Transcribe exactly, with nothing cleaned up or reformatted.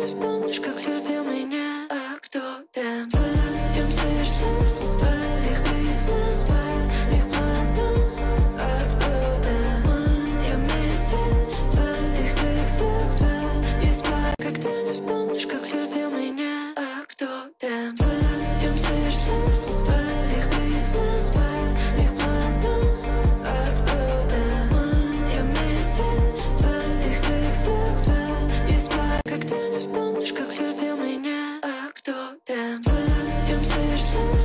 не вспомнишь, как любил меня. А кто там? В твоем сердце, в твоих песнях, в твоих планах. А кто там? В моем месте, в твоих текстах, в твоей спа. Когда не вспомнишь, как любил меня. А кто там? В твоем сердце, в твоих песнях, в твоих планах. А кто там? В моем месте, в твоих текстах, в твоей спа. Когда не вспомнишь, как любил меня. А кто там? В твоем сердце.